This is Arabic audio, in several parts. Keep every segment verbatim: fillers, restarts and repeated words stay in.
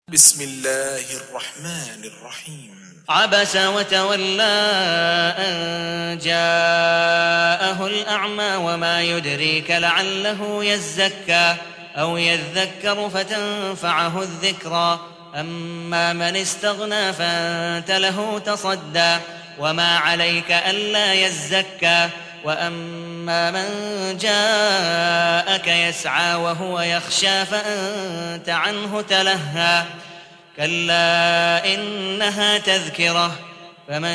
بسم الله الرحمن الرحيم. عبس وتولى أن جاءه الأعمى وما يدريك لعله يزكى أو يذكر فتنفعه الذكرى أما من استغنى فأنت له تصدى وما عليك ألا يزكى وأما من جاءك يسعى وهو يخشى فأنت عنه تلهى كلا إنها تذكرة فمن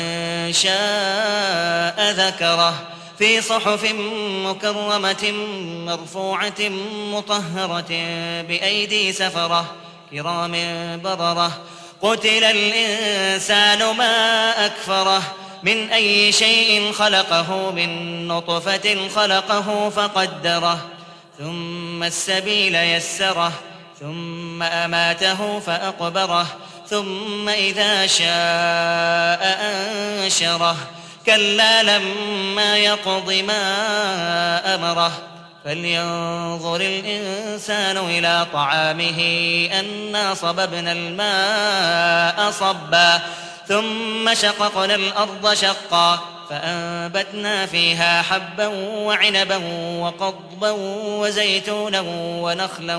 شاء ذكره في صحف مكرمة مرفوعة مطهرة بأيدي سفرة كرام بررة قتل الإنسان ما أكفره من أي شيء خلقه من نطفة خلقه فقدره ثم السبيل يسره ثم أماته فأقبره ثم إذا شاء أنشره كلا لما يقض ما أمره فلينظر الإنسان إلى طعامه أنا صببنا الماء صبا ثم شققنا الأرض شقا فأنبتنا فيها حبا وعنبا وقضبا وزيتونا ونخلا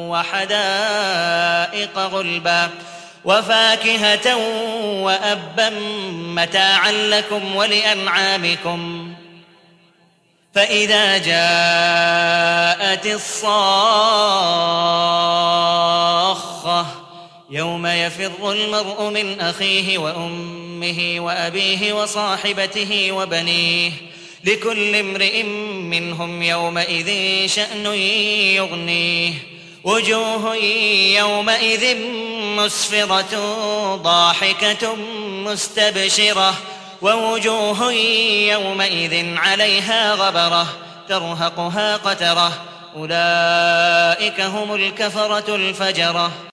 وحدائق غلبا وفاكهة وأبا متاعا لكم ولأنعامكم فإذا جاءت الصاخة يوم يفر المرء من أخيه وأمه وأبيه وصاحبته وبنيه لكل امرئ منهم يومئذ شأن يغنيه وجوه يومئذ مسفرة ضاحكة مستبشرة ووجوه يومئذ عليها غبرة ترهقها قترة أولئك هم الكفرة الفجرة.